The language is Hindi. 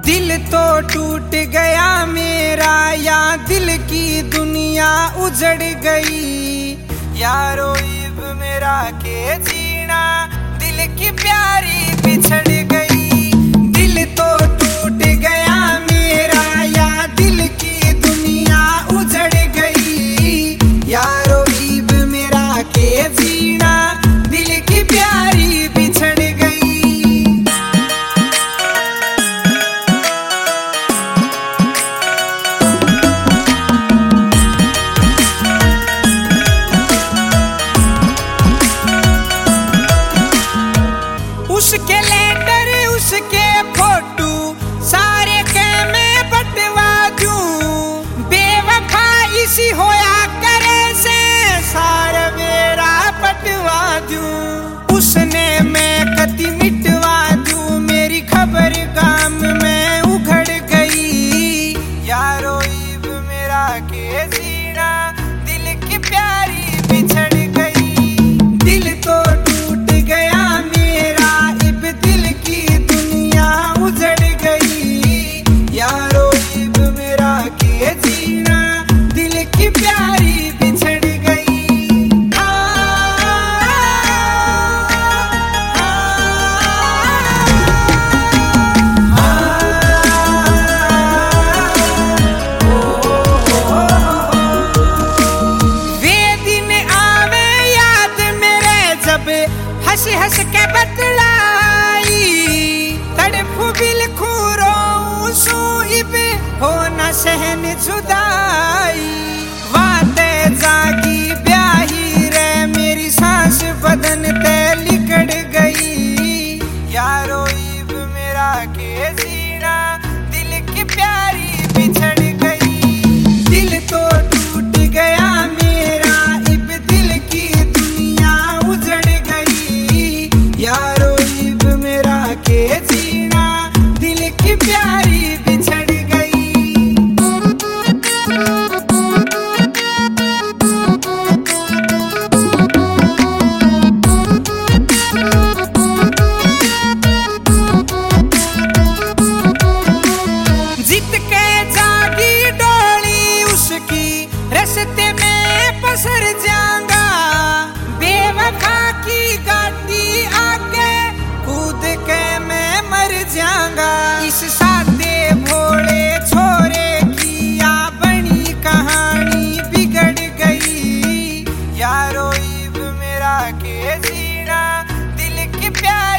दिल तो टूट गया मेरा, या दिल की दुनिया उजड़ गई। यारो इब मेरा के जीना, दिल की प्यारी बिछड़ गई। दिल तो टूट गया मेरा, या दिल की दुनिया उजड़ गई। यारो इब मेरा के जीना, दिल की प्यारी बिछड़ गई। उसके लेटर उसके फोटो सारे के मैं बटवा दूं। बेवफा इसी होया करे से सारा मेरा पटवा दूं। उसने मैं कति मिटवा दूं, मेरी खबर गाम में उघड़ गई। यारो इब मेरा के जीना, दिल की प्यारी बिछड़ गई। दिल तो टूट गया मेरा, इब दिल की दुनिया उजड़ गई। यारो इब मेरा के जीना, दिल की प्यारी बिछड़ गई। वे दिन आवे याद मेरे, जब हंस हंस के बतलाई। तड़प बिलखू रोऊं सू, इब हो न सहन जुदाई। वाते जागी ब्याही रे, मेरी सांस बदन ते लिकड़ गई। यारो इब मेरा के जीना, दिल की प्यारी बिछड़ गई। दिल तो टूट गया मेरा, इब दिल की दुनिया उजड़ गई। यारो इब मेरा के जीना, दिल की प्यारी बिछड़ गई। जीत के जागी डोली उसकी, रस्ते में पसर जाऊंगा। बेवफा की गाड़ी आके कूद के मैं मर जाऊंगा। इस सादे भोले छोरे की या बनी कहानी बिगड़ गई। यारो इब मेरा के जीना, दिल की प्यारी